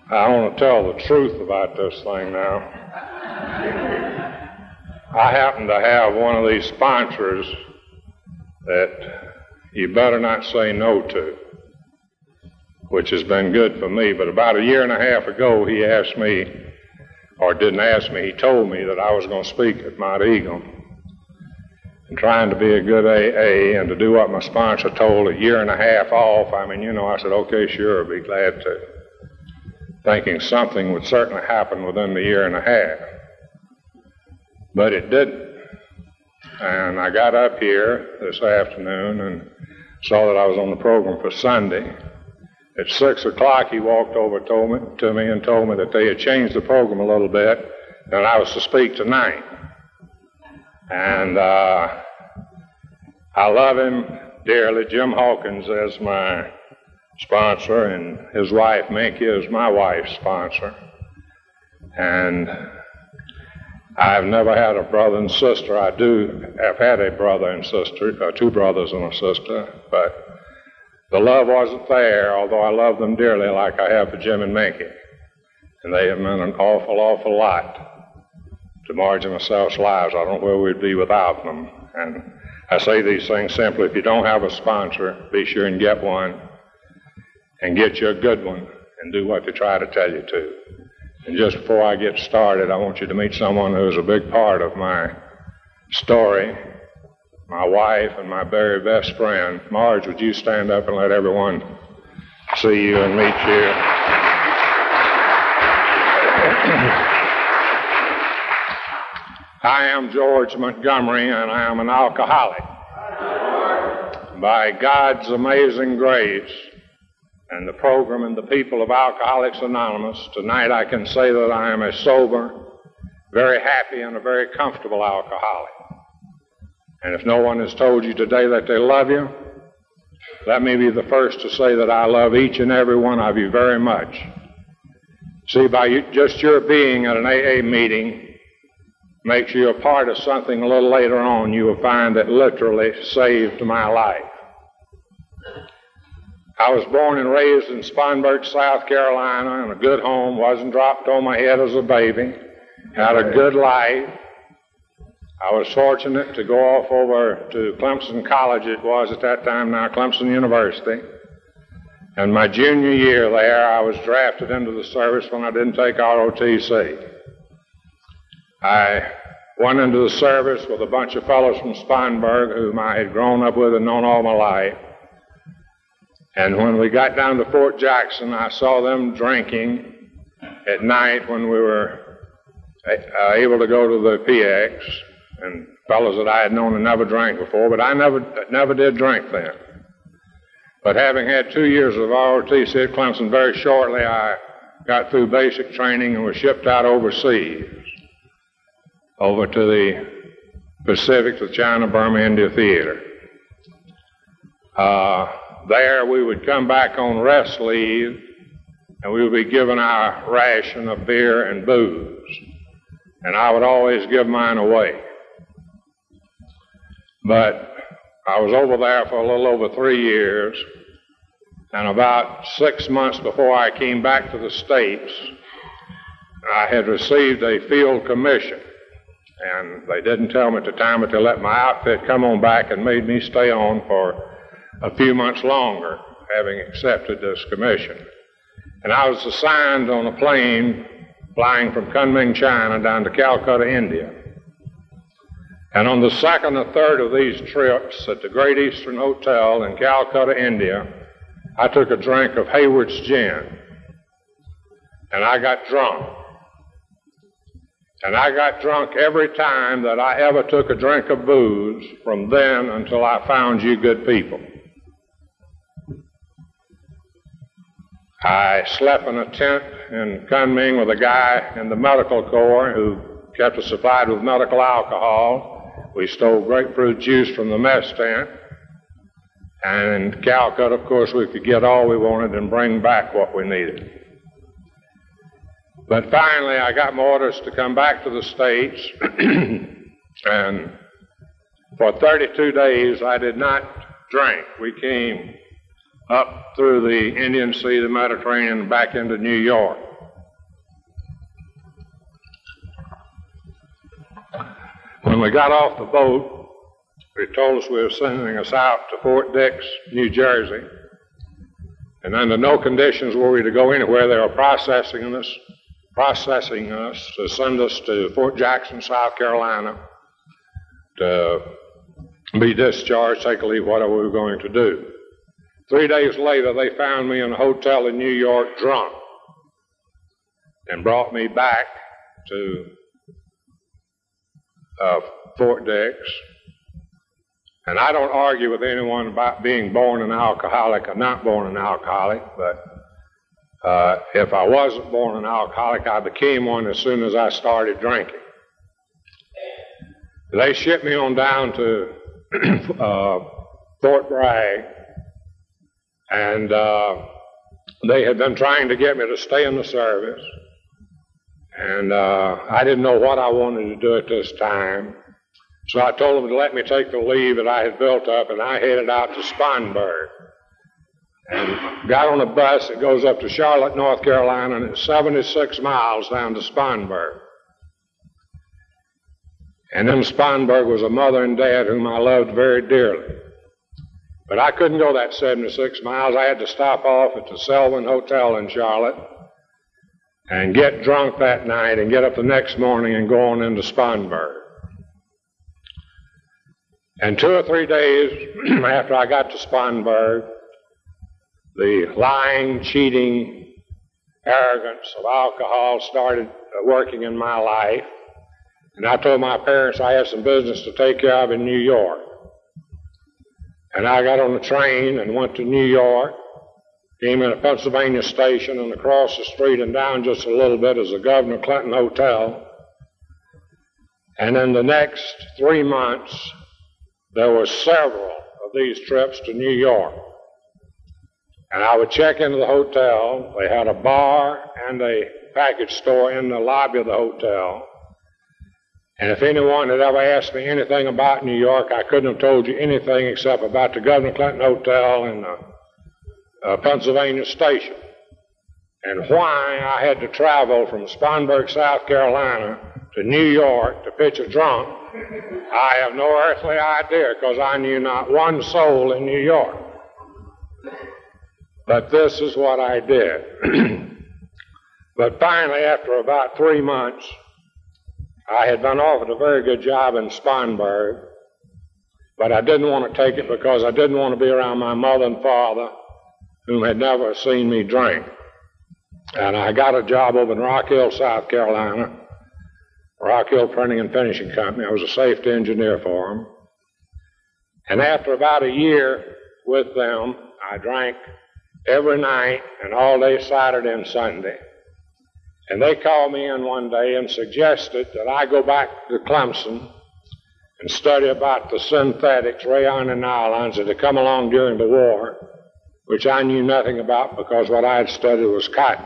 I want to tell the truth about this thing now. I happen to have one of these sponsors that you better not say no to, which has been good for me. But about a year and a half ago, he asked me, or didn't ask me, he told me that I was going to speak at Mount Eagle. And trying to be a good AA and to do what my sponsor told a year and a half off, I said, okay, sure, I'll be glad to. Thinking something would certainly happen within the year and a half. But it didn't. And I got up here this afternoon and saw that I was on the program for Sunday. At 6 o'clock, he walked over to me and told me that they had changed the program a little bit and I was to speak tonight. And I love him dearly. Jim Hawkins is my sponsor, and his wife, Minky, is my wife's sponsor. And I've never had a brother and sister. I have had a brother and sister, 2 brothers and a sister, but the love wasn't there, although I love them dearly like I have for Jim and Minky. And they have meant an awful, awful lot to Marge and myself's lives. I don't know where we'd be without them. And I say these things simply, if you don't have a sponsor, be sure and get one. And get you a good one, and do what they try to tell you to. And just before I get started, I want you to meet someone who is a big part of my story, my wife and my very best friend. Marge, would you stand up and let everyone see you and meet you? I am George Montgomery, and I am an alcoholic. By God's amazing grace, and the program and the people of Alcoholics Anonymous, tonight I can say that I am a sober, very happy, and a very comfortable alcoholic. And if no one has told you today that they love you, let me be the first to say that I love each and every one of you very much. See, by just your being at an AA meeting makes you a part of something a little later on you will find that literally saved my life. I was born and raised in Spartanburg, South Carolina, in a good home, wasn't dropped on my head as a baby, had a good life. I was fortunate to go off over to Clemson College, it was at that time now Clemson University. And my junior year there, I was drafted into the service when I didn't take ROTC. I went into the service with a bunch of fellows from Spartanburg whom I had grown up with and known all my life. And when we got down to Fort Jackson, I saw them drinking at night when we were able to go to the PX, and fellows that I had known and never drank before, but I never did drink then. But having had 2 years of ROTC at Clemson, very shortly I got through basic training and was shipped out overseas, over to the Pacific, the China, Burma, India Theater. There we would come back on rest leave, and we would be given our ration of beer and booze. And I would always give mine away. But I was over there for a little over 3 years, and about 6 months before I came back to the States, I had received a field commission. And they didn't tell me at the time, but they let my outfit come on back and made me stay on for a few months longer, having accepted this commission. And I was assigned on a plane flying from Kunming, China, down to Calcutta, India. And on the second or third of these trips at the Great Eastern Hotel in Calcutta, India, I took a drink of Hayward's gin. And I got drunk. And I got drunk every time that I ever took a drink of booze from then until I found you good people. I slept in a tent in Kunming with a guy in the medical corps who kept us supplied with medical alcohol. We stole grapefruit juice from the mess tent. And in Calcutta, of course, we could get all we wanted and bring back what we needed. But finally, I got my orders to come back to the States, and for 32 days, I did not drink. We came up through the Indian Sea, the Mediterranean, back into New York. When we got off the boat, they told us they were sending us out to Fort Dix, New Jersey. And under no conditions were we to go anywhere. They were processing us to send us to Fort Jackson, South Carolina, to be discharged, take a leave, whatever we were going to do. 3 days later, they found me in a hotel in New York drunk and brought me back to Fort Dix. And I don't argue with anyone about being born an alcoholic or not born an alcoholic, but if I wasn't born an alcoholic, I became one as soon as I started drinking. They shipped me on down to Fort Bragg, and they had been trying to get me to stay in the service, and I didn't know what I wanted to do at this time. So I told them to let me take the leave that I had built up, and I headed out to Spartanburg and got on a bus that goes up to Charlotte, North Carolina, and it's 76 miles down to Spartanburg. And in Spartanburg was a mother and dad whom I loved very dearly. But I couldn't go that 76 miles. I had to stop off at the Selwyn Hotel in Charlotte and get drunk that night and get up the next morning and go on into Spartanburg. And 2 or 3 days after I got to Spartanburg, the lying, cheating, arrogance of alcohol started working in my life. And I told my parents I had some business to take care of in New York. And I got on the train and went to New York, came in a Pennsylvania station, and across the street and down just a little bit is the Governor Clinton Hotel. And in the next 3 months, there were several of these trips to New York. And I would check into the hotel. They had a bar and a package store in the lobby of the hotel. And if anyone had ever asked me anything about New York, I couldn't have told you anything except about the Governor Clinton Hotel and the Pennsylvania station. And why I had to travel from Spartanburg, South Carolina to New York to pitch a drunk, I have no earthly idea, because I knew not one soul in New York. But this is what I did. But finally, after about 3 months, I had been offered a very good job in Spartanburg, but I didn't want to take it because I didn't want to be around my mother and father, whom had never seen me drink. And I got a job over in Rock Hill, South Carolina, Rock Hill Printing and Finishing Company. I was a safety engineer for them. And after about a year with them, I drank every night and all day Saturday and Sunday. And they called me in one day and suggested that I go back to Clemson and study about the synthetics, rayon and nylons that had come along during the war, which I knew nothing about because what I had studied was cotton.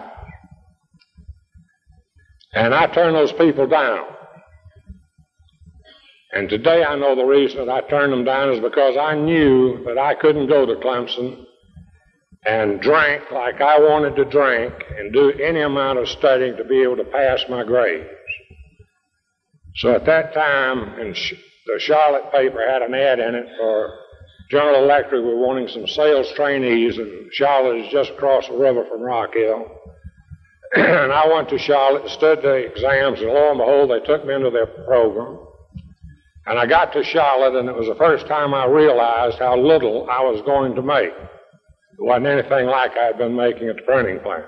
And I turned those people down. And today I know the reason that I turned them down is because I knew that I couldn't go to Clemson and drink like I wanted to drink and do any amount of studying to be able to pass my grades. So at that time, the Charlotte paper had an ad in it for General Electric were wanting some sales trainees, and Charlotte is just across the river from Rock Hill. And I went to Charlotte and stood the exams, and lo and behold, they took me into their program. And I got to Charlotte, and it was the first time I realized how little I was going to make. It wasn't anything like I had been making at the printing plant.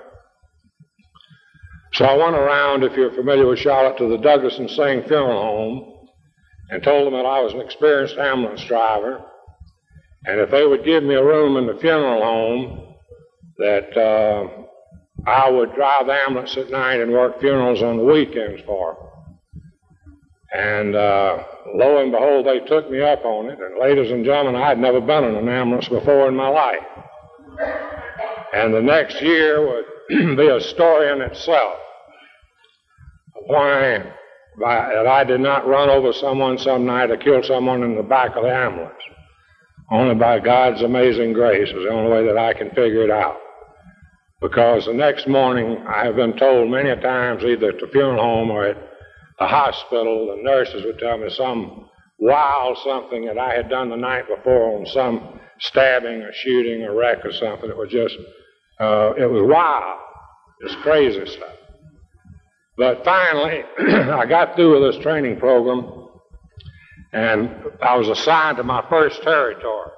So I went around, if you're familiar with Charlotte, to the Douglas and Singh Funeral Home and told them that I was an experienced ambulance driver, and if they would give me a room in the funeral home, that I would drive the ambulance at night and work funerals on the weekends for them. And lo and behold, they took me up on it. And ladies and gentlemen, I had never been in an ambulance before in my life. And the next year would be a story in itself of why that I did not run over someone some night or kill someone in the back of the ambulance. Only by God's amazing grace is the only way that I can figure it out. Because the next morning, I have been told many times, either at the funeral home or at the hospital, the nurses would tell me some wild something that I had done the night before on some stabbing or shooting or wreck or something. It was just, it was wild, just crazy stuff. But finally, I got through with this training program, and I was assigned to my first territory.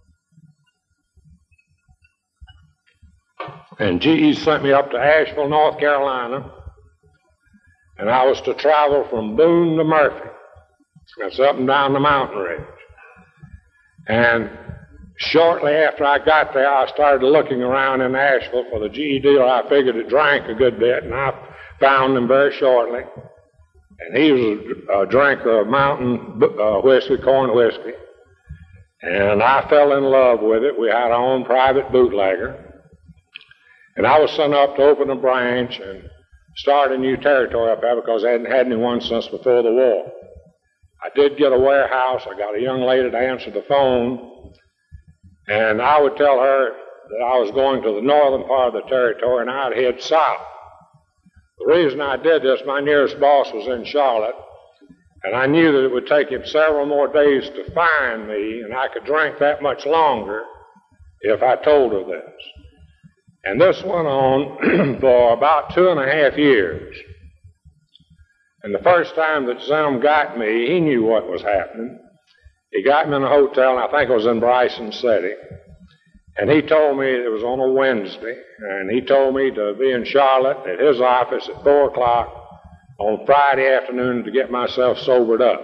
And GE sent me up to Asheville, North Carolina, and I was to travel from Boone to Murphy. That's up and down the mountain range. And shortly after I got there, I started looking around in Asheville for the GE dealer I figured it drank a good bit, and I found him very shortly. And he was a drinker of mountain whiskey, corn whiskey. And I fell in love with it. We had our own private bootlegger. And I was sent up to open a branch and start a new territory up there because I hadn't had anyone since before the war. I did get a warehouse. I got a young lady to answer the phone. And I would tell her that I was going to the northern part of the territory and I'd head south. The reason I did this, my nearest boss was in Charlotte, and I knew that it would take him several more days to find me, and I could drink that much longer if I told her this. And this went on for about 2.5 years. And the first time that Zim got me, he knew what was happening. He got me in a hotel, and I think it was in Bryson City. And he told me it was on a Wednesday, and he told me to be in Charlotte at his office at 4 o'clock on Friday afternoon to get myself sobered up.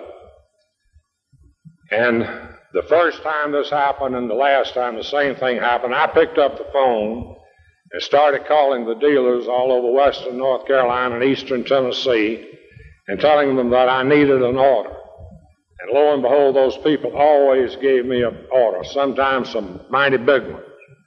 And the first time this happened and the last time the same thing happened, I picked up the phone and started calling the dealers all over western North Carolina and eastern Tennessee and telling them that I needed an order. And lo and behold, those people always gave me an order, sometimes some mighty big ones.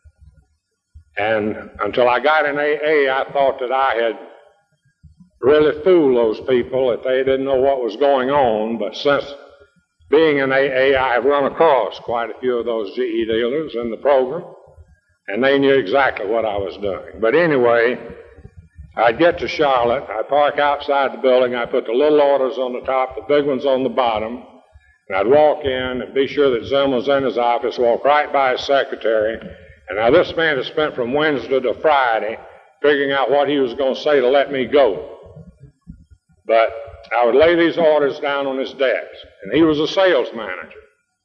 And until I got in AA, I thought that I had really fooled those people, that they didn't know what was going on. But since being in AA, I have run across quite a few of those GE dealers in the program, and they knew exactly what I was doing. But anyway, I'd get to Charlotte, I'd park outside the building, I'd put the little orders on the top, the big ones on the bottom, and I'd walk in and be sure that Zim was in his office, walk right by his secretary. And now this man had spent from Wednesday to Friday figuring out what he was going to say to let me go. But I would lay these orders down on his desk, and he was a sales manager.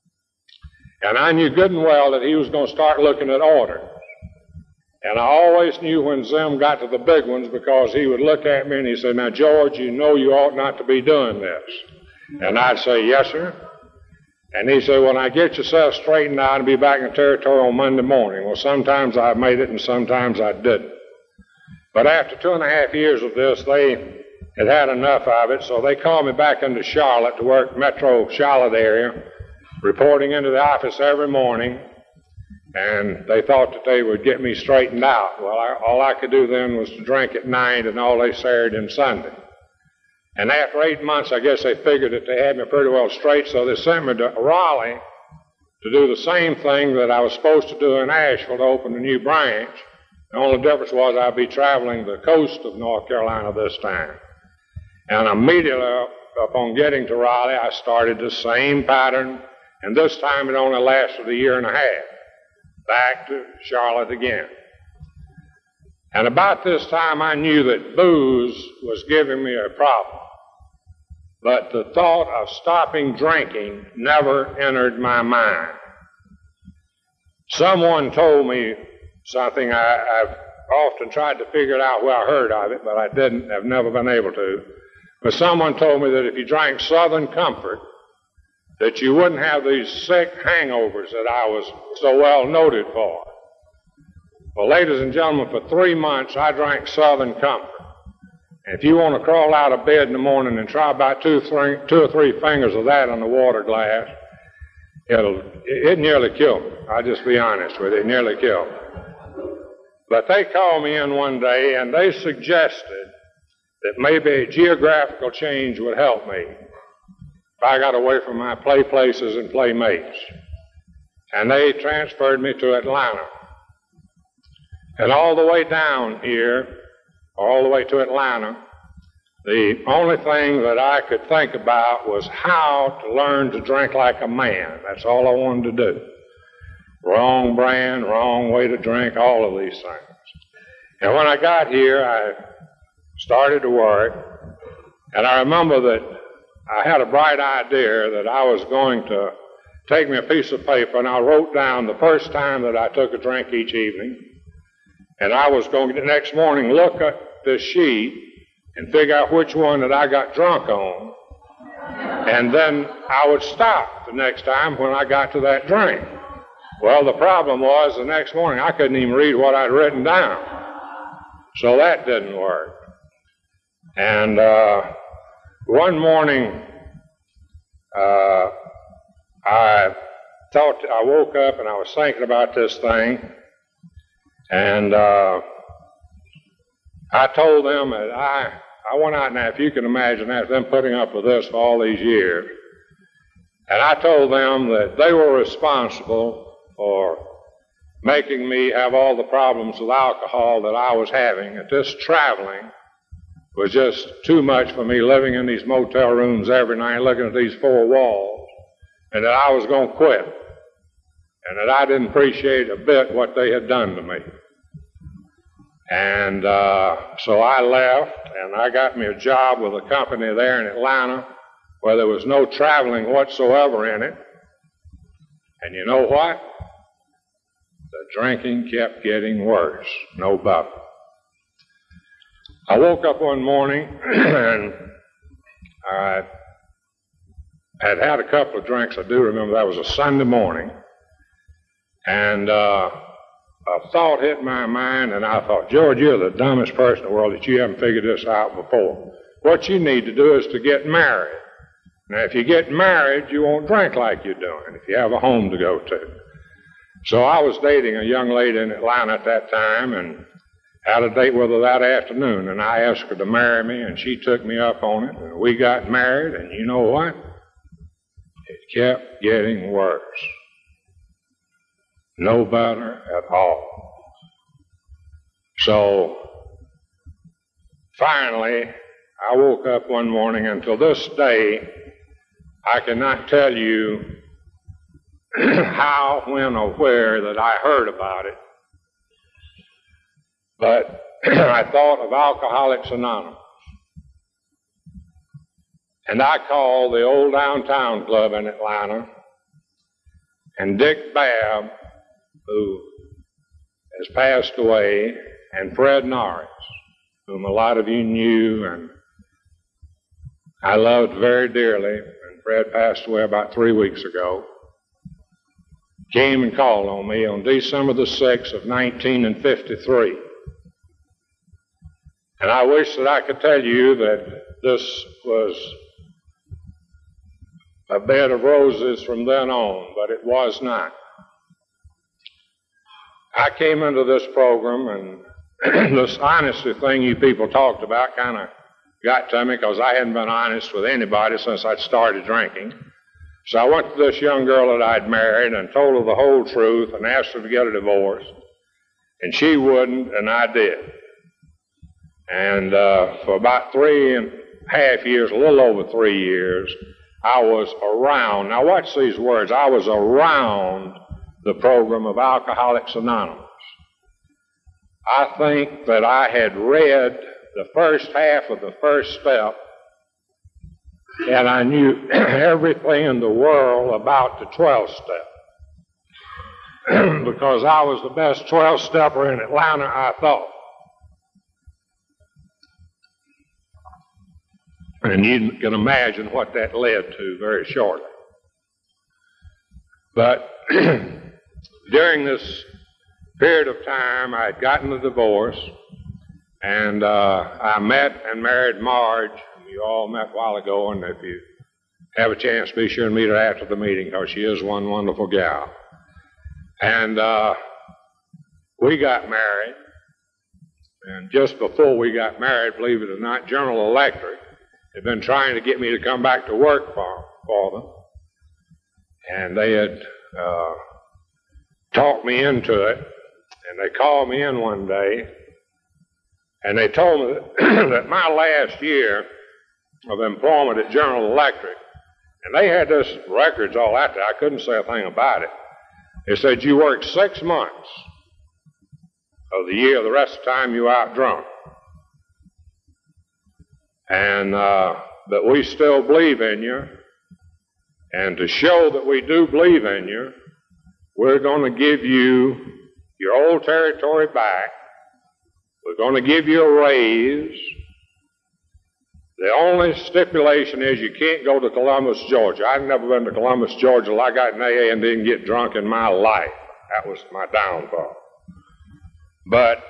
And I knew good and well that he was going to start looking at orders. And I always knew when Zim got to the big ones because he would look at me and he said, "Now, George, you know you ought not to be doing this." And I'd say, "Yes, sir." And he said, "Well, now get yourself straightened out and be back in the territory on Monday morning." Well, sometimes I made it and sometimes I didn't. But after 2.5 years of this, they had had enough of it, so they called me back into Charlotte to work Metro Charlotte area, reporting into the office every morning, and they thought that they would get me straightened out. Well, all I could do then was to drink at night and all day Saturday and Sunday. And after 8 months, I guess they figured that they had me pretty well straight, so they sent me to Raleigh to do the same thing that I was supposed to do in Asheville to open a new branch. The only difference was I'd be traveling the coast of North Carolina this time. And immediately upon getting to Raleigh, I started the same pattern, and this time it only lasted 1.5 years. Back to Charlotte again. And about this time, I knew that booze was giving me a problem. But the thought of stopping drinking never entered my mind. Someone told me something I've often tried to figure it out where I heard of it, but I didn't, I've never been able to. But someone told me that if you drank Southern Comfort, that you wouldn't have these sick hangovers that I was so well noted for. Well, ladies and gentlemen, for 3 months I drank Southern Comfort. And if you want to crawl out of bed in the morning and try about two or three fingers of that on the water glass, it nearly killed me. I'll just be honest with you, it nearly killed me. But they called me in one day and they suggested that maybe a geographical change would help me if I got away from my play places and playmates. And they transferred me to Atlanta. And all the way down here, all the way to Atlanta, the only thing that I could think about was how to learn to drink like a man. That's all I wanted to do. Wrong brand, wrong way to drink, all of these things. And when I got here, I started to work, and I remember that I had a bright idea that I was going to take me a piece of paper, and I wrote down the first time that I took a drink each evening, and I was going to the next morning look at this sheet and figure out which one that I got drunk on, and then I would stop the next time when I got to that drink. Well, the problem was the next morning I couldn't even read what I'd written down, so that didn't work. And one morning I woke up and I was thinking about this thing, and I told them that I went out. Now, if you can imagine that, them putting up with this for all these years, and I told them that they were responsible for making me have all the problems with alcohol that I was having, that this traveling was just too much for me, living in these motel rooms every night, looking at these four walls, and that I was going to quit, and that I didn't appreciate a bit what they had done to me. And so I left, and I got me a job with a company there in Atlanta where there was no traveling whatsoever in it. And you know what? The drinking kept getting worse, no better. I woke up one morning, and I had had a couple of drinks. I do remember that was a Sunday morning, and a thought hit my mind, and I thought, George, you're the dumbest person in the world that you haven't figured this out before. What you need to do is to get married. Now, if you get married, you won't drink like you're doing if you have a home to go to. So I was dating a young lady in Atlanta at that time, and had a date with her that afternoon, and I asked her to marry me, and she took me up on it, and we got married, and you know what? It kept getting worse. No better at all. So, finally, I woke up one morning, and till this day, I cannot tell you how, when, or where that I heard about it, but I thought of Alcoholics Anonymous. And I called the old downtown club in Atlanta, and Dick Babb, who has passed away, and Fred Norris, whom a lot of you knew and I loved very dearly, and Fred passed away about 3 weeks ago, came and called on me on December the 6th of 1953. And I wish that I could tell you that this was a bed of roses from then on, but it was not. I came into this program, and this honesty thing you people talked about kind of got to me because I hadn't been honest with anybody since I'd started drinking. So I went to this young girl that I'd married and told her the whole truth and asked her to get a divorce. And she wouldn't, and I did. And for about 3.5 years, a little over 3 years, I was around. Now watch these words. I was around the program of Alcoholics Anonymous. I think that I had read the first half of the first step, and I knew everything in the world about the 12th step. Because I was the best 12-stepper in Atlanta, I thought. And you can imagine what that led to very shortly. But during this period of time, I had gotten a divorce, and I met and married Marge, whom you all met a while ago, and if you have a chance, be sure and meet her after the meeting, because she is one wonderful gal. And we got married, and just before we got married, believe it or not, General Electric had been trying to get me to come back to work for them, and they had talked me into it, and they called me in one day, And they told me that my last year of employment at General Electric, and they had this records all out there, I couldn't say a thing about it. They said you worked 6 months of the year, the rest of the time you out drunk. And that we still believe in you, and to show that we do believe in you, we're going to give you your old territory back. We're going to give you a raise. The only stipulation is you can't go to Columbus, Georgia. I've never been to Columbus, Georgia till I got in AA and didn't get drunk in my life. That was my downfall. But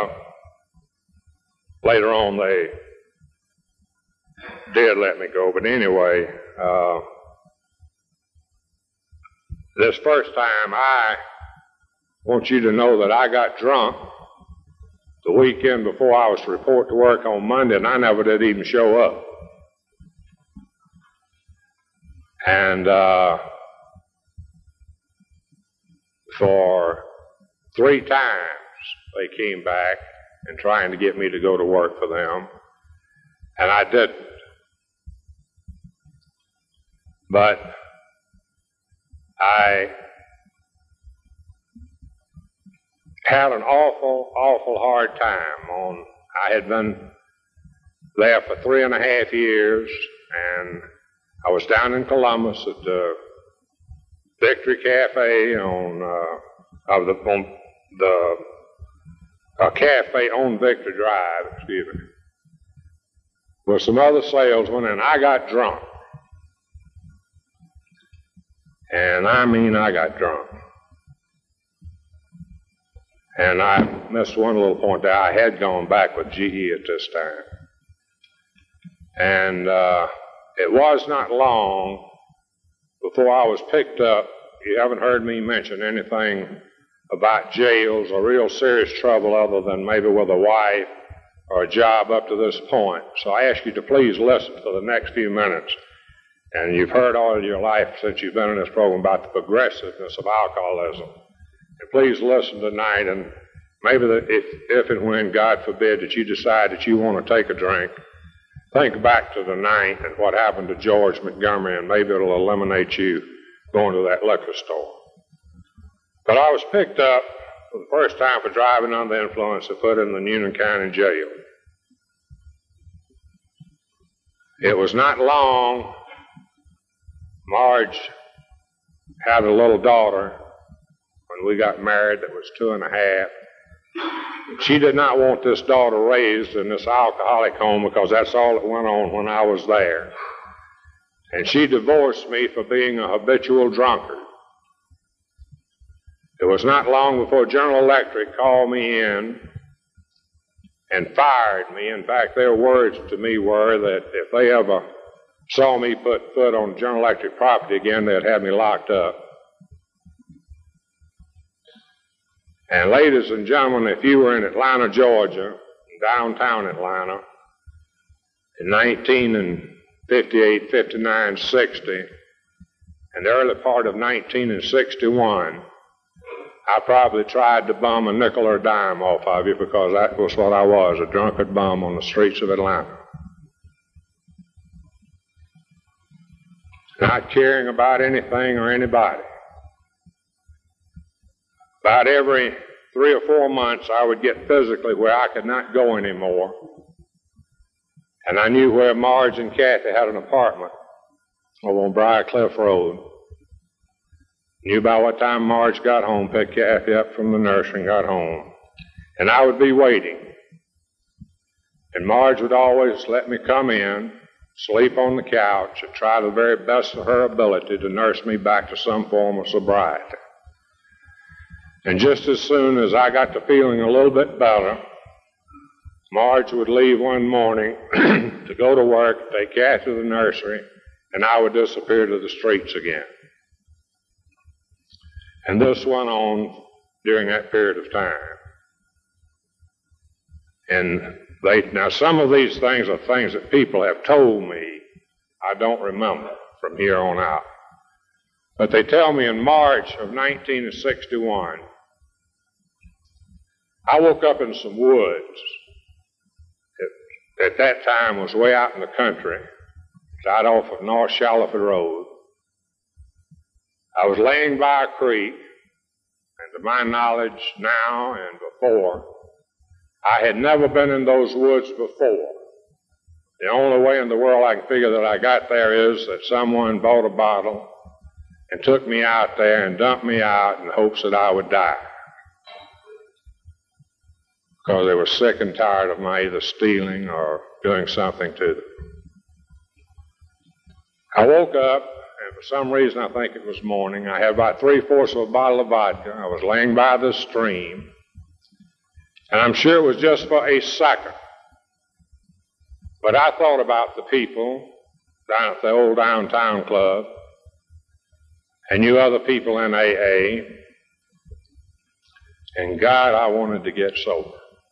later on they did let me go. But anyway, this first time I want you to know that I got drunk the weekend before I was to report to work on Monday, and I never did even show up. And for 3 times they came back and trying to get me to go to work for them, and I didn't. But I had an awful hard time. I had been there for 3.5 years, and I was down in Columbus at the Victory Cafe on the cafe on Victory Drive, with some other salesmen, and I got drunk. And I mean I got drunk. And I missed one little point there. I had gone back with GE at this time. And it was not long before I was picked up. You haven't heard me mention anything about jails or real serious trouble other than maybe with a wife or a job up to this point. So I ask you to please listen for the next few minutes. And you've heard all of your life since you've been in this program about the progressiveness of alcoholism. And please listen tonight, and maybe that if and when, God forbid, that you decide that you want to take a drink, think back to the night and what happened to George Montgomery, and maybe it'll eliminate you going to that liquor store. But I was picked up for the first time for driving under the influence and put in the Newnan County Jail. It was not long. Marge had a little daughter when we got married that was 2.5. She did not want this daughter raised in this alcoholic home because that's all that went on when I was there. And she divorced me for being a habitual drunkard. It was not long before General Electric called me in and fired me. In fact, their words to me were that if they ever saw me put foot on General Electric property again, they'd have me locked up. And ladies and gentlemen, if you were in Atlanta, Georgia, downtown Atlanta, in 1958, 59, 60, and the early part of 1961, I probably tried to bum a nickel or a dime off of you because that was what I was, a drunkard bum on the streets of Atlanta. Not caring about anything or anybody. About every 3 or 4 months, I would get physically where I could not go anymore. And I knew where Marge and Kathy had an apartment over on Briarcliff Road. Knew by what time Marge got home, picked Kathy up from the nursery and got home. And I would be waiting. And Marge would always let me come in, sleep on the couch, and try the very best of her ability to nurse me back to some form of sobriety. And just as soon as I got to feeling a little bit better, Marge would leave one morning to go to work, take Kathy to the nursery, and I would disappear to the streets again. And this went on during that period of time. And now some of these things are things that people have told me I don't remember from here on out. But they tell me in March of 1961, I woke up in some woods at that time was way out in the country, right off of North Charlotteford Road. I was laying by a creek, and to my knowledge now and before, I had never been in those woods before. The only way in the world I can figure that I got there is that someone bought a bottle and took me out there and dumped me out in hopes that I would die, because they were sick and tired of my either stealing or doing something to them. I woke up, and for some reason I think it was morning. I had about 3/4 of a bottle of vodka. I was laying by the stream, and I'm sure it was just for a second. But I thought about the people down at the old downtown club and you other people in AA, and God, I wanted to get sober.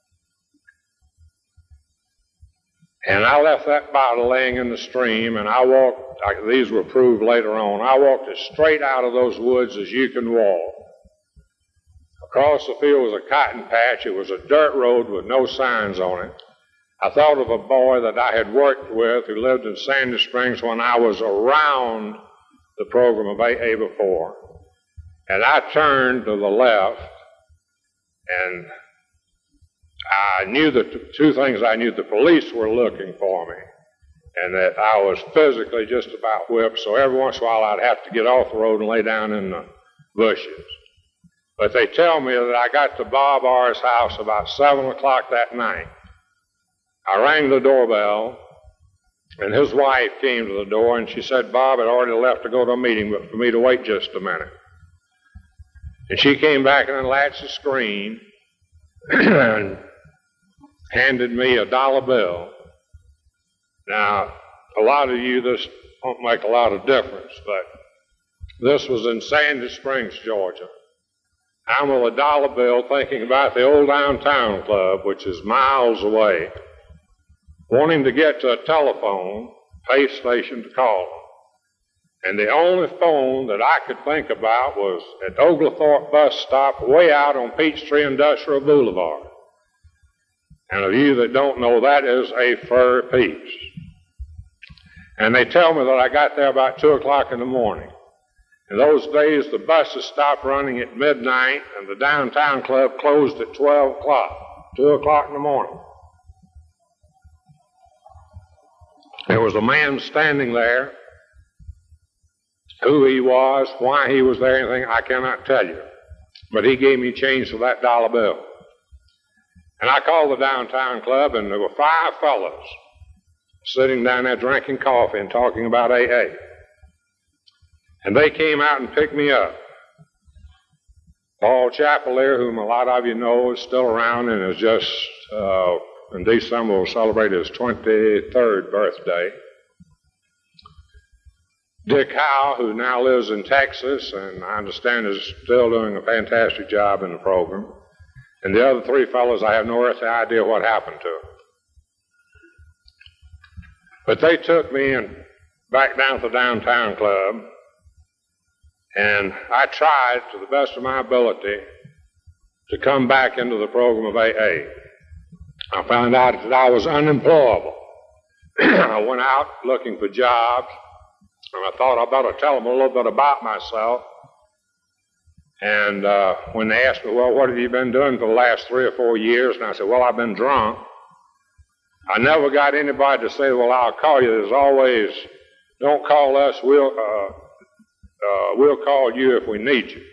And I left that bottle laying in the stream, and I walked, these were proved later on, I walked as straight out of those woods as you can walk. Across the field was a cotton patch. It was a dirt road with no signs on it. I thought of a boy that I had worked with who lived in Sandy Springs when I was around the program of AA before. And I turned to the left, and I knew that two things I knew: the police were looking for me, and that I was physically just about whipped, so every once in a while I'd have to get off the road and lay down in the bushes. But they tell me that I got to Bob R.'s house about 7 o'clock that night. I rang the doorbell, and his wife came to the door, and she said Bob had already left to go to a meeting, but for me to wait just a minute. And she came back and unlatched the screen and handed me a $1 bill. Now, a lot of you, this won't make a lot of difference, but this was in Sandy Springs, Georgia. I'm with a $1 bill thinking about the old downtown club, which is miles away, wanting to get to a telephone pay station to call them. And the only phone that I could think about was at Oglethorpe bus stop way out on Peachtree Industrial Boulevard. And of you that don't know, that is a fur piece. And they tell me that I got there about 2 o'clock in the morning. In those days, the buses stopped running at midnight, and the downtown club closed at 12 o'clock, 2 o'clock in the morning. There was a man standing there. Who he was, why he was there, anything, I cannot tell you. But he gave me change for that $1 bill. And I called the downtown club, and there were 5 fellows sitting down there drinking coffee and talking about AA. And they came out and picked me up. Paul Chapelier, whom a lot of you know, is still around and is just, in December, will celebrate his 23rd birthday. Dick Howe, who now lives in Texas and I understand is still doing a fantastic job in the program. And the other 3 fellows, I have no earthly idea what happened to them. But they took me back down to the downtown club, and I tried, to the best of my ability, to come back into the program of AA. I found out that I was unemployable. I went out looking for jobs, and I thought I'd better tell them a little bit about myself. And when they asked me, well, what have you been doing for the last 3 or 4 years? And I said, well, I've been drunk. I never got anybody to say, well, I'll call you. There's always, don't call us, we'll call you if we need you.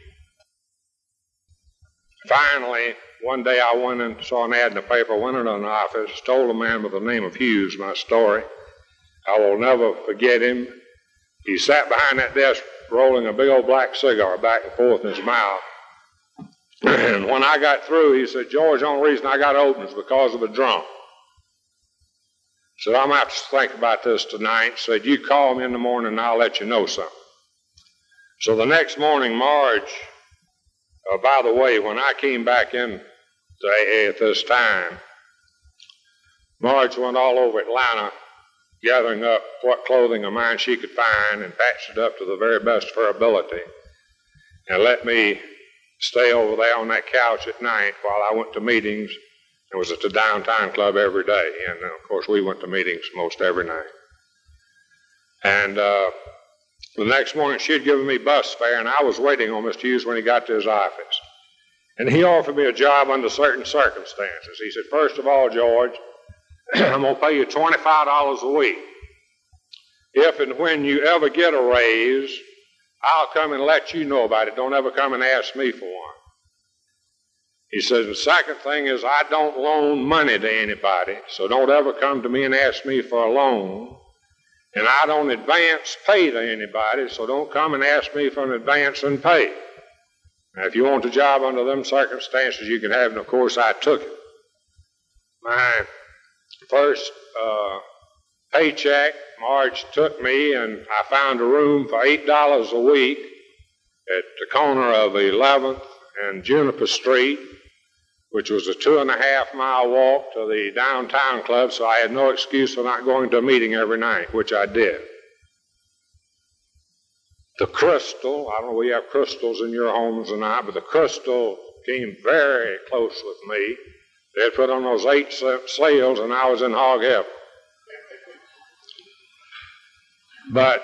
Finally, one day I went and saw an ad in the paper, went into an office, told a man by the name of Hughes my story. I will never forget him. He sat behind that desk rolling a big old black cigar back and forth in his mouth. And when I got through, he said, George, the only reason I got open is because of a drunk. So I'm going to have to think about this tonight. Said, you call me in the morning and I'll let you know something. So the next morning, Marge, by the way, when I came back in to AA at this time, Marge went all over Atlanta gathering up what clothing of mine she could find and patched it up to the very best of her ability and let me stay over there on that couch at night while I went to meetings It was at the downtown club every day, and of course we went to meetings most every night. And the next morning she'd given me bus fare, and I was waiting on Mr. Hughes when he got to his office. And he offered me a job under certain circumstances. He said, first of all, George, I'm going to pay you $25 a week. If and when you ever get a raise, I'll come and let you know about it. Don't ever come and ask me for one. He says, the second thing is I don't loan money to anybody, so don't ever come to me and ask me for a loan. And I don't advance pay to anybody, so don't come and ask me for an advance in pay. Now, if you want a job under them circumstances, you can have it, and of course I took it. My first paycheck, Marge took me, and I found a room for $8 a week at the corner of 11th and Juniper Street, which was a 2.5-mile walk to the downtown club, so I had no excuse for not going to a meeting every night, which I did. The Crystal, I don't know if we have crystals in your homes or not, but the Crystal came very close with me. They had put on those 8 sales, and I was in hog heaven. But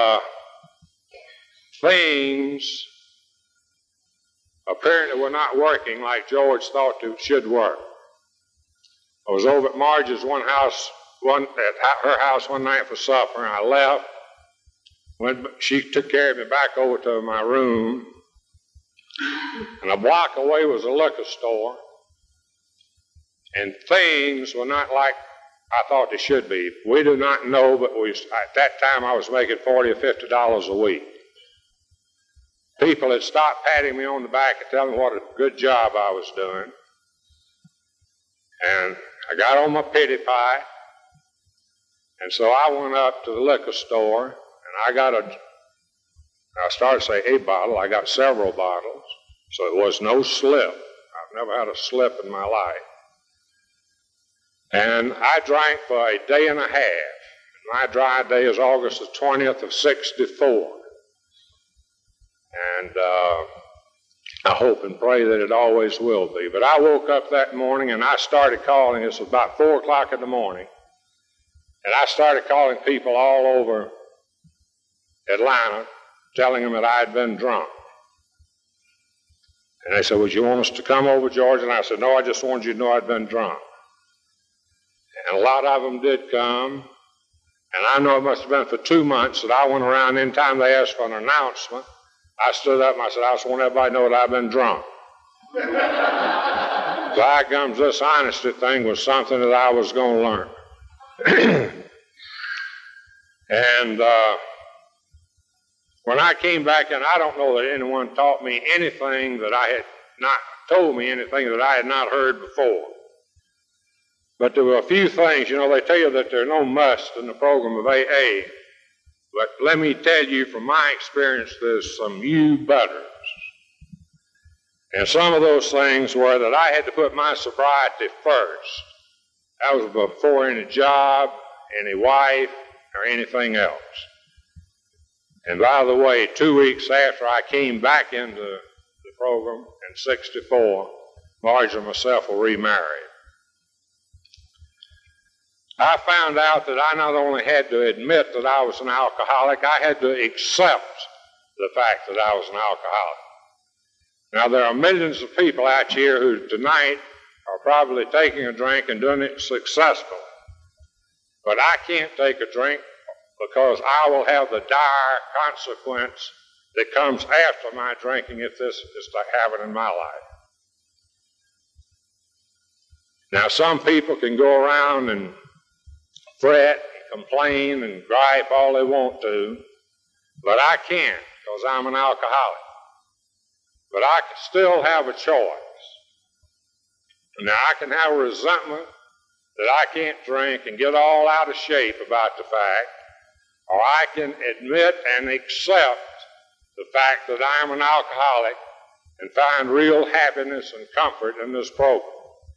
things apparently were not working like George thought it should work. I was over at Marge's at her house one night for supper, and I left. She took care of me back over to my room, and a block away was a liquor store, and things were not like I thought they should be. We do not know, but at that time I was making $40 or $50 a week. People had stopped patting me on the back and telling me what a good job I was doing. And I got on my pity pie, and so I went up to the liquor store, and I started to say a bottle. I got several bottles, so it was no slip. I've never had a slip in my life. And I drank for a day and a half. My dry day is August the 20th of 64. And I hope and pray that it always will be. But I woke up that morning and I started calling. It was about 4 o'clock in the morning. And I started calling people all over Atlanta, telling them that I had been drunk. And they said, would you want us to come over, George? And I said, no, I just wanted you to know I'd been drunk. And a lot of them did come. And I know it must have been for 2 months that I went around. Anytime they asked for an announcement, I stood up and I said, I just want everybody to know that I've been drunk. By gums, this honesty thing was something that I was going to learn. And when I came back in, I don't know that anyone taught me anything that I had not told me anything that I had not heard before. But there were a few things, they tell you that there are no musts in the program of AA. But let me tell you from my experience, there's some betters. And some of those things were that I had to put my sobriety first. That was before any job, any wife, or anything else. And by the way, 2 weeks after I came back into the program in 64, Marge and myself were remarried. I found out that I not only had to admit that I was an alcoholic, I had to accept the fact that I was an alcoholic. Now, there are millions of people out here who tonight are probably taking a drink and doing it successfully. But I can't take a drink because I will have the dire consequence that comes after my drinking if this is to happen in my life. Now, some people can go around and fret and complain and gripe all they want to, but I can't because I'm an alcoholic. But I can still have a choice. Now, I can have a resentment that I can't drink and get all out of shape about the fact, or I can admit and accept the fact that I'm an alcoholic and find real happiness and comfort in this program.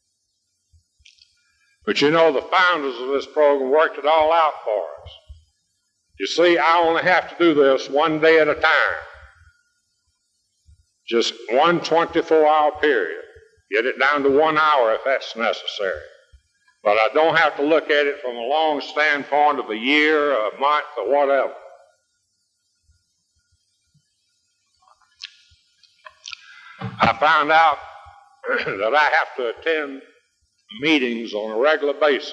But the founders of this program worked it all out for us. You see, I only have to do this one day at a time. Just one 24-hour period. Get it down to 1 hour if that's necessary. But I don't have to look at it from a long standpoint of a year, a month, or whatever. I found out that I have to attend meetings on a regular basis.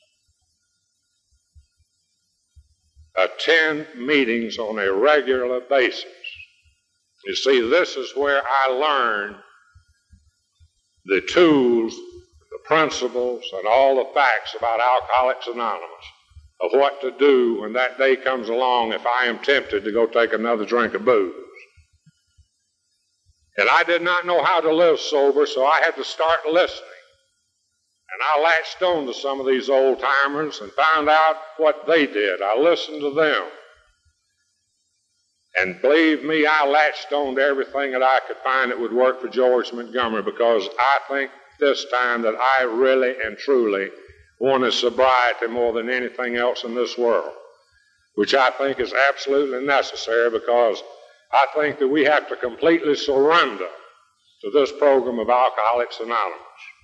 Attend meetings on a regular basis. You see, this is where I learned the tools, the principles, and all the facts about Alcoholics Anonymous, of what to do when that day comes along if I am tempted to go take another drink of booze. And I did not know how to live sober, so I had to start listening. And I latched on to some of these old-timers and found out what they did. I listened to them. And believe me, I latched on to everything that I could find that would work for George Montgomery, because I think this time that I really and truly wanted sobriety more than anything else in this world, which I think is absolutely necessary, because I think that we have to completely surrender to this program of Alcoholics Anonymous.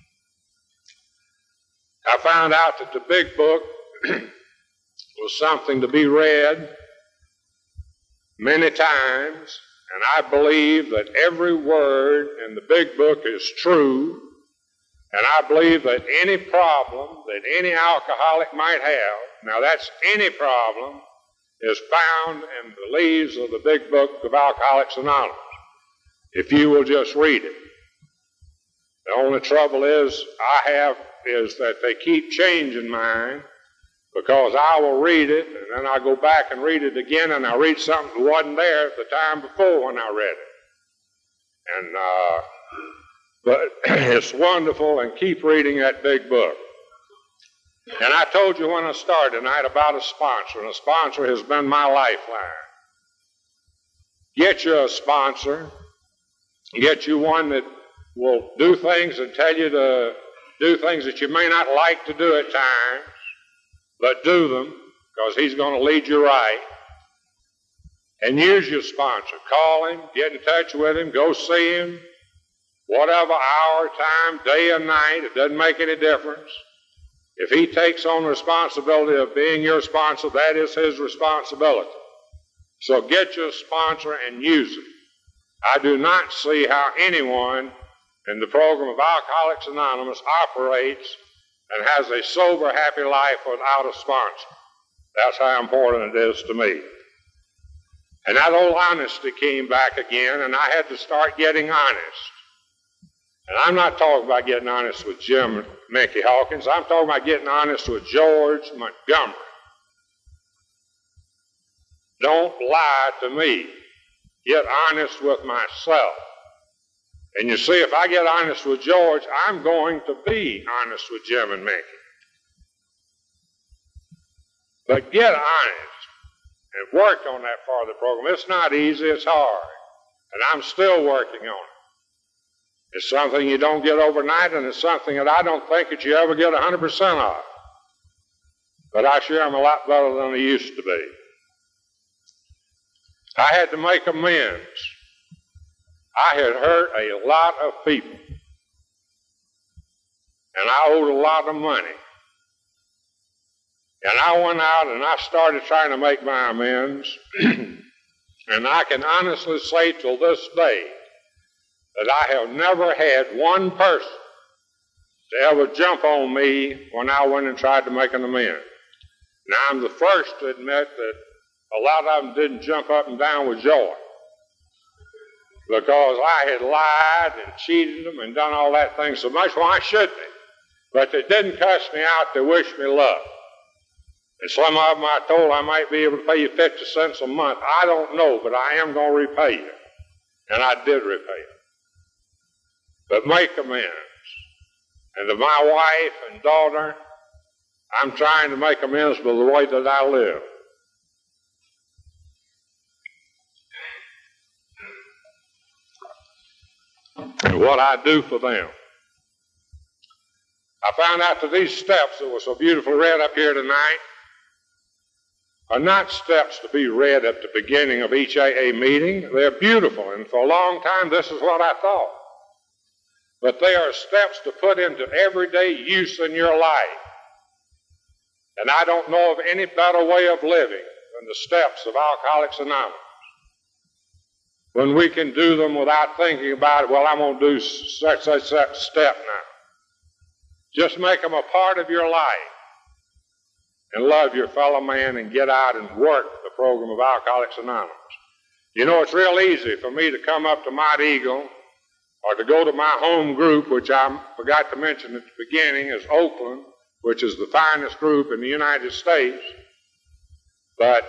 I found out that the big book was something to be read many times, and I believe that every word in the big book is true, and I believe that any problem that any alcoholic might have, now that's any problem, is found in the leaves of the big book of Alcoholics Anonymous, if you will just read it. The only trouble is that they keep changing mine, because I will read it, and then I go back and read it again, and I read something that wasn't there the time before when I read it. But it's wonderful, and keep reading that big book. And I told you when I started tonight about a sponsor, and a sponsor has been my lifeline. Get you a sponsor. Get you one that will do things and tell you to do things that you may not like to do at times, but do them, because he's going to lead you right. And use your sponsor. Call him, get in touch with him, go see him, whatever hour, time, day or night, it doesn't make any difference. If he takes on the responsibility of being your sponsor, that is his responsibility. So get your sponsor and use it. I do not see how anyone in the program of Alcoholics Anonymous operates and has a sober, happy life without a sponsor. That's how important it is to me. And that old honesty came back again, and I had to start getting honest. And I'm not talking about getting honest with Jim and Mickey Hawkins. I'm talking about getting honest with George Montgomery. Don't lie to me. Get honest with myself. And you see, if I get honest with George, I'm going to be honest with Jim and Mickey. But get honest and work on that part of the program. It's not easy, it's hard. And I'm still working on it. It's something you don't get overnight, and it's something that I don't think that you ever get 100% of. But I sure am a lot better than I used to be. I had to make amends. I had hurt a lot of people. And I owed a lot of money. And I went out and I started trying to make my amends. And I can honestly say till this day that I have never had one person to ever jump on me when I went and tried to make an amends. Now, I'm the first to admit that a lot of them didn't jump up and down with joy, because I had lied and cheated them and done all that thing so much. Well, I should be. But they didn't cuss me out. They wished me luck. And some of them I told I might be able to pay you 50 cents a month. I don't know, but I am going to repay you. And I did repay you. But make amends. And to my wife and daughter, I'm trying to make amends for the way that I live. And what I do for them. I found out that these steps that were so beautifully read up here tonight are not steps to be read at the beginning of each AA meeting. They're beautiful, and for a long time this is what I thought. but they are steps to put into everyday use in your life. And I don't know of any better way of living than the steps of Alcoholics Anonymous. When we can do them without thinking about it, well, I'm going to do such step now. Just make them a part of your life and love your fellow man and get out and work the program of Alcoholics Anonymous. You know, it's real easy for me to come up to Mount Eagle or to go to my home group, which I forgot to mention at the beginning, is Oakland, which is the finest group in the United States. But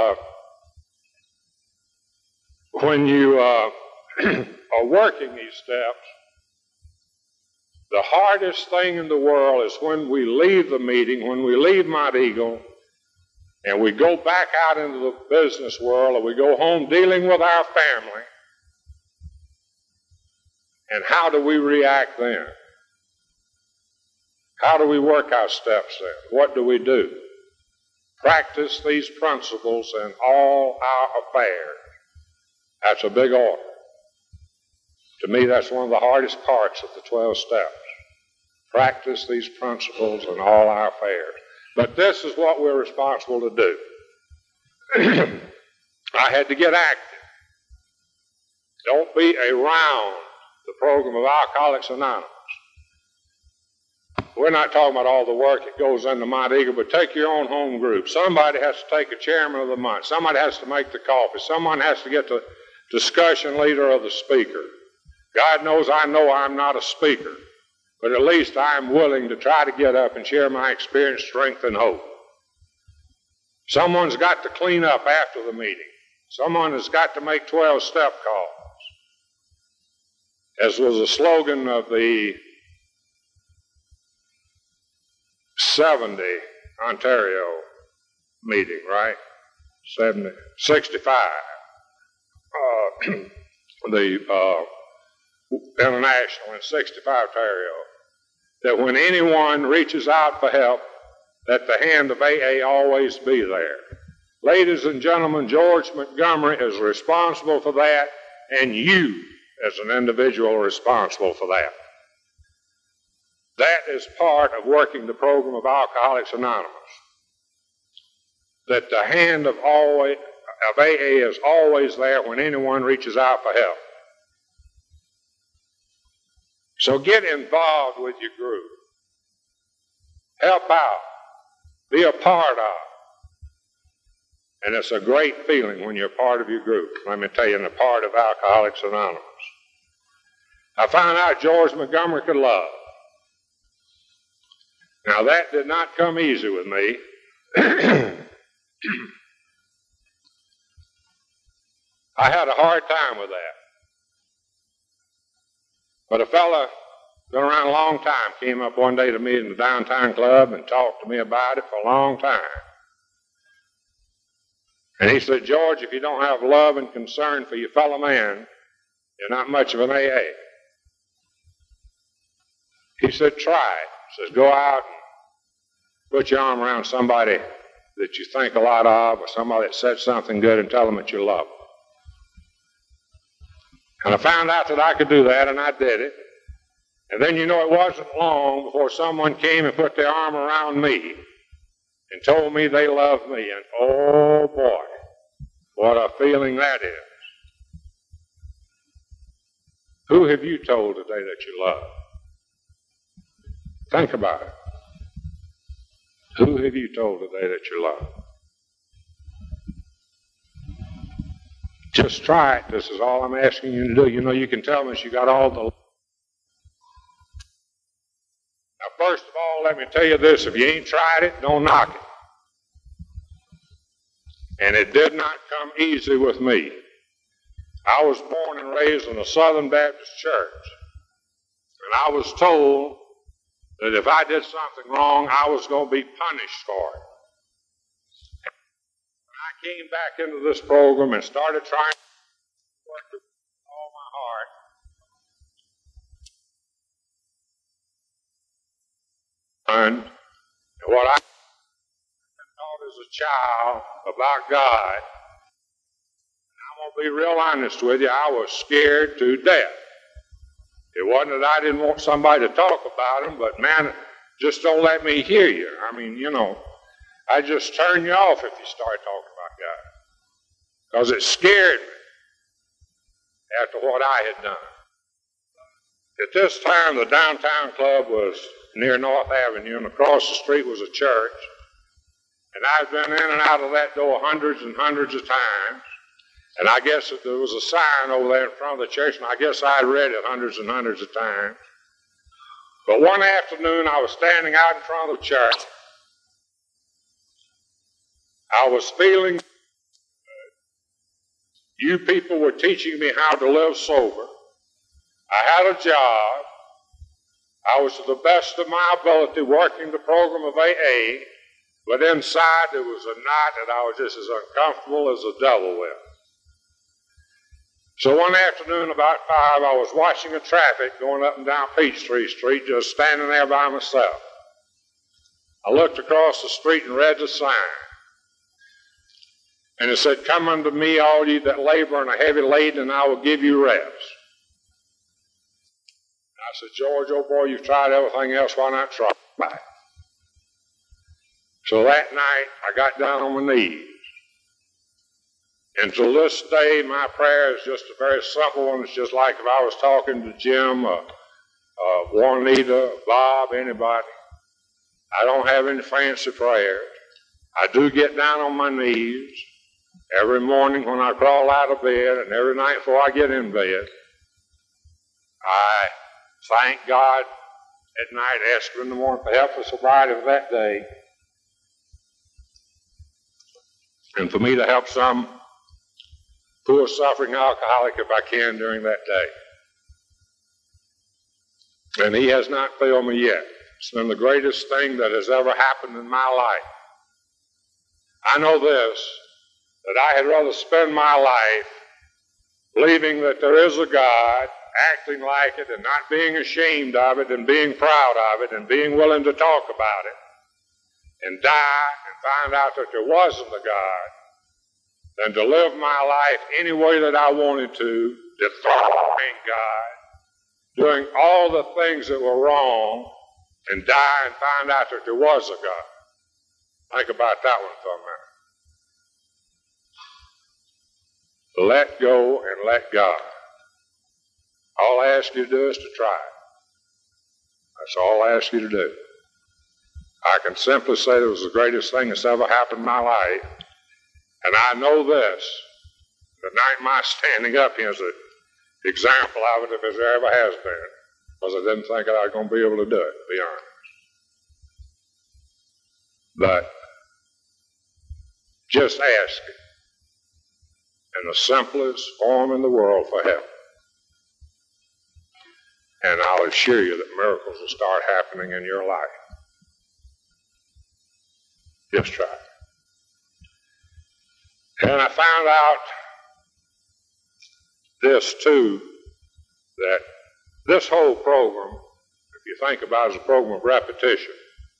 when you are working these steps, the hardest thing in the world is when we leave the meeting, when we leave Mount Eagle, and we go back out into the business world, or we go home dealing with our family. And how do we react then? How do we work our steps then? What do we do? Practice these principles in all our affairs. That's a big order. To me, that's one of the hardest parts of the 12 steps. Practice these principles in all our affairs. But this is what we're responsible to do. I had to get active. Don't be around the program of Alcoholics Anonymous. We're not talking about all the work that goes into Mount Eagle, but take your own home group. Somebody has to take a chairman of the month. Somebody has to make the coffee. Someone has to get the discussion leader or the speaker. God knows I know I'm not a speaker, but at least I'm willing to try to get up and share my experience, strength, and hope. Someone's got to clean up after the meeting. Someone has got to make 12-step calls. As was the slogan of the 70 Ontario meeting, right? 65. The International in 65 Ontario. That when anyone reaches out for help, that the hand of AA always be there. Ladies and gentlemen, George Montgomery is responsible for that, and you, as an individual, are responsible for that. That is part of working the program of Alcoholics Anonymous. That the hand of AA is always there when anyone reaches out for help. So get involved with your group. Help out. Be a part of. And it's a great feeling when you're part of your group. Let me tell you, and a part of Alcoholics Anonymous. I found out George Montgomery could love. Now that did not come easy with me. I had a hard time with that. But a fella, been around a long time, came up one day to me in the downtown club and talked to me about it for a long time. And he said, George, if you don't have love and concern for your fellow man, you're not much of an AA. He said, try it. He says, go out and put your arm around somebody that you think a lot of, or somebody that said something good, and tell them that you love them. And I found out that I could do that, and I did it. And then, you know, it wasn't long before someone came and put their arm around me and told me they loved me. And oh boy, what a feeling that is. Who have you told today that you love? Think about it. Who have you told today that you love? Just try it. This is all I'm asking you to do. You know, you can tell me you got all the... Now, first of all, let me tell you this. If you ain't tried it, don't knock it. And it did not come easy with me. I was born and raised in a Southern Baptist church. And I was told that if I did something wrong, I was going to be punished for it. When I came back into this program and started trying to work with all my heart, and what I thought as a child about God, I'm going to be real honest with you, I was scared to death. It wasn't that I didn't want somebody to talk about them, but man, just don't let me hear you. I mean, you know, I just turn you off if you start talking about God. Because it scared me after what I had done. At this time, the downtown club was near North Avenue, and across the street was a church. And I'd been in and out of that door hundreds and hundreds of times. And I guess that there was a sign over there in front of the church, and I guess I read it hundreds and hundreds of times. But one afternoon, I was standing out in front of the church. I was feeling good. You people were teaching me how to live sober. I had a job. I was to the best of my ability working the program of AA, but inside there was a knot that I was just as uncomfortable as the devil with. So one afternoon about 5, I was watching the traffic going up and down Peachtree Street, just standing there by myself. I looked across the street and read the sign. And it said, "Come unto me, all ye that labor and are heavy laden, and I will give you rest." And I said, "George, oh boy, you've tried everything else, why not try it?" So that night, I got down on my knees. And to this day, my prayer is just a very simple one. It's just like if I was talking to Jim, Juanita, Bob, anybody. I don't have any fancy prayers. I do get down on my knees every morning when I crawl out of bed, and every night before I get in bed. I thank God at night, ask Him in the morning for help for sobriety for that day, and for me to help some poor suffering alcoholic if I can during that day. And He has not failed me yet. It's been the greatest thing that has ever happened in my life. I know this, that I had rather spend my life believing that there is a God, acting like it, and not being ashamed of it, and being proud of it, and being willing to talk about it, and die and find out that there wasn't a God, than to live my life any way that I wanted to, defying God, doing all the things that were wrong, and die and find out that there was a God. Think about that one for a minute. Let go and let God. All I ask you to do is to try it. That's all I ask you to do. I can simply say it was the greatest thing that's ever happened in my life. And I know this, the night my standing up here is an example of it if there ever has been, because I didn't think that I was going to be able to do it, to be honest. But just ask it in the simplest form in the world for help. And I'll assure you that miracles will start happening in your life. Just try it. And I found out this too, that this whole program, if you think about it as a program of repetition,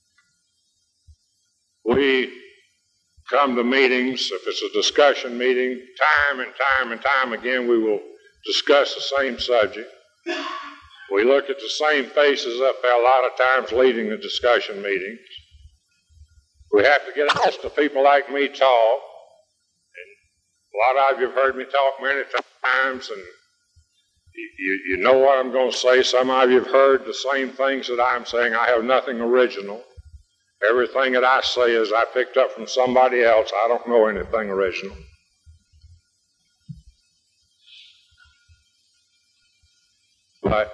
we come to meetings, if it's a discussion meeting, time and time and time again we will discuss the same subject. We look at the same faces up there a lot of times leading the discussion meetings. We have to get asked to people like me talk. A lot of you have heard me talk many times, and you know what I'm going to say. Some of you have heard the same things that I'm saying. I have nothing original. Everything that I say is I picked up from somebody else. I don't know anything original. But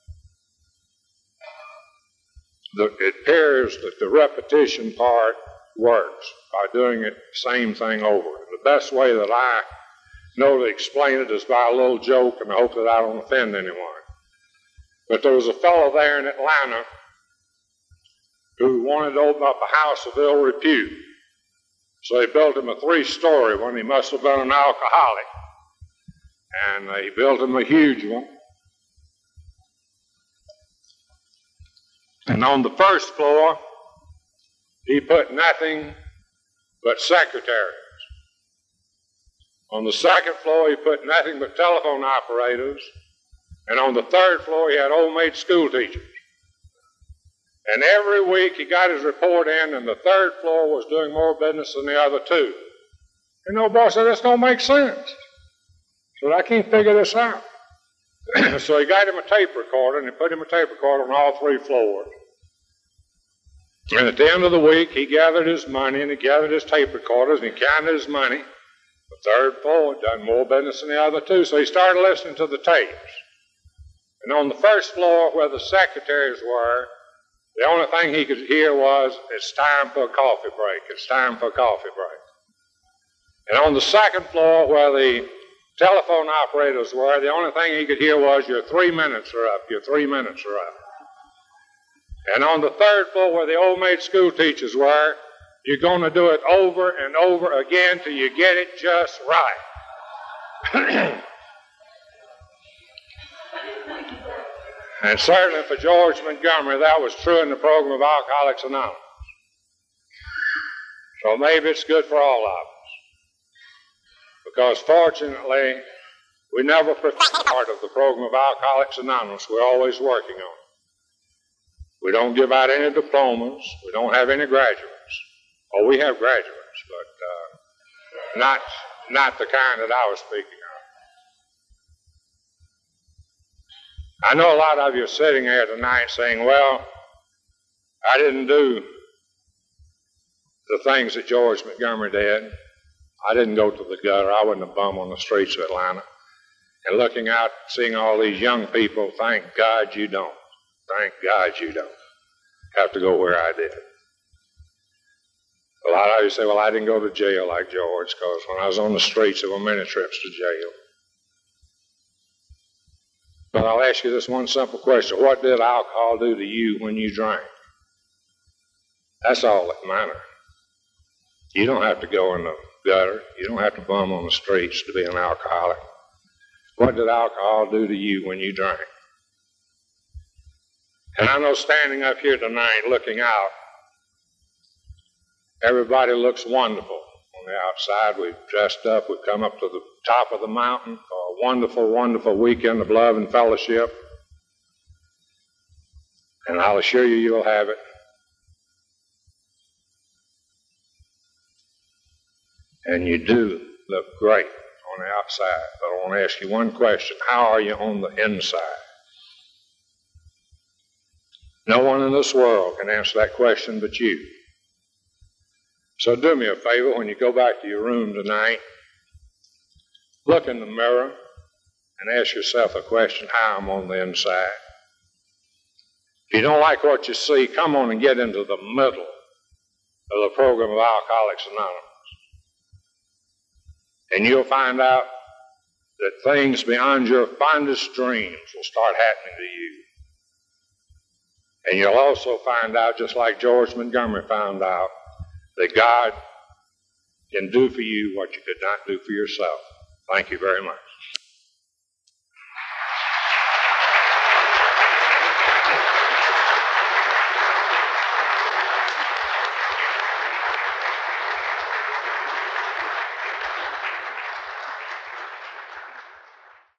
it appears that the repetition part works by doing it same thing over. And the best way that I know to explain it is by a little joke, and I hope that I don't offend anyone. But there was a fellow there in Atlanta who wanted to open up a house of ill repute. So they built him a 3-story one. He must have been an alcoholic. And they built him a huge one. And on the first floor, he put nothing but secretaries. On the second floor, he put nothing but telephone operators. And on the third floor, he had old maid school teachers. And every week he got his report in, and the third floor was doing more business than the other two. And the old boss said, this don't make sense. So I can't figure this out. So he got him a tape recorder, and he put him a tape recorder on all three floors. And at the end of the week, he gathered his money, and he gathered his tape recorders, and he counted his money. The third floor had done more business than the other two, so he started listening to the tapes. And on the first floor, where the secretaries were, the only thing he could hear was, it's time for a coffee break, it's time for a coffee break. And on the second floor, where the telephone operators were, the only thing he could hear was, your 3 minutes are up, your 3 minutes are up. And on the third floor, where the old maid school teachers were, you're going to do it over and over again till you get it just right. And certainly for George Montgomery, that was true in the program of Alcoholics Anonymous. So maybe it's good for all of us. Because fortunately, we never perfect part of the program of Alcoholics Anonymous. We're always working on it. We don't give out any diplomas. We don't have any graduates. Oh, we have graduates, but not the kind that I was speaking of. I know a lot of you are sitting here tonight saying, well, I didn't do the things that George Montgomery did. I didn't go to the gutter. I wasn't a bum on the streets of Atlanta. And looking out, seeing all these young people, thank God you don't. Thank God you don't have to go where I did. A lot of you say, well, I didn't go to jail like George, because when I was on the streets, there were many trips to jail. But I'll ask you this one simple question. What did alcohol do to you when you drank? That's all that matters. You don't have to go in the gutter. You don't have to bum on the streets to be an alcoholic. What did alcohol do to you when you drank? And I know standing up here tonight looking out, everybody looks wonderful on the outside. We've dressed up. We've come up to the top of the mountain for a wonderful, wonderful weekend of love and fellowship. And I'll assure you, you'll have it. And you do look great on the outside. But I want to ask you one question. How are you on the inside? No one in this world can answer that question but you. So do me a favor, when you go back to your room tonight, look in the mirror and ask yourself a question, how I'm on the inside. If you don't like what you see, come on and get into the middle of the program of Alcoholics Anonymous. And you'll find out that things beyond your fondest dreams will start happening to you. And you'll also find out, just like George Montgomery found out, that God can do for you what you could not do for yourself. Thank you very much.